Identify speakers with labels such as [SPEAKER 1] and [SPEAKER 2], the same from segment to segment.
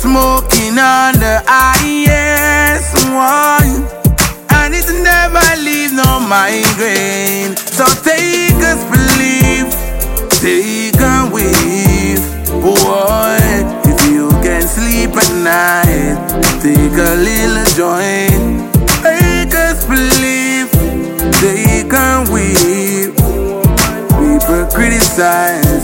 [SPEAKER 1] smoking on the highest one, and it never leave no migraine. So take us believe, take a wave, boy. If you can sleep at night, take a little joint. Take us believe, take a wave. People criticize,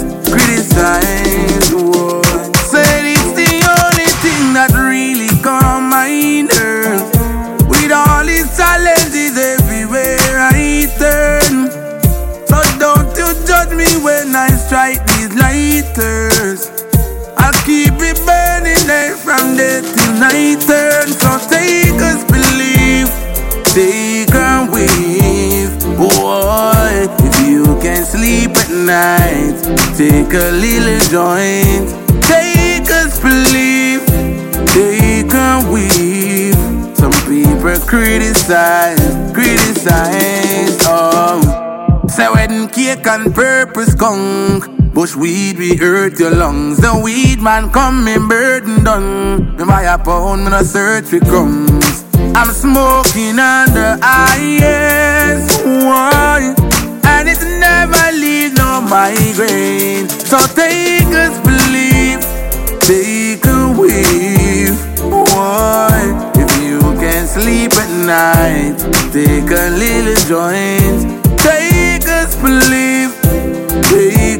[SPEAKER 1] boy. Said it's the only thing that really calm my nerves. With all these challenges everywhere I turn. So don't you judge me when I strike these lighters. I'll keep it burning there from day till night turn. So take us believe, take a wave, boy. If you can sleep at night, take a little joint. Take us believe, take a wave. Some people criticize, oh. Say wedding cake and purple skunk, bush weed we hurt your lungs. The weed man come in burden done. Me buy a pound, me no search for crumbs. I'm smoking on the highest one, and it never leave no migraine. So take us believe, take a wave, boy. If you can sleep at night, take a little joint. Take us believe, take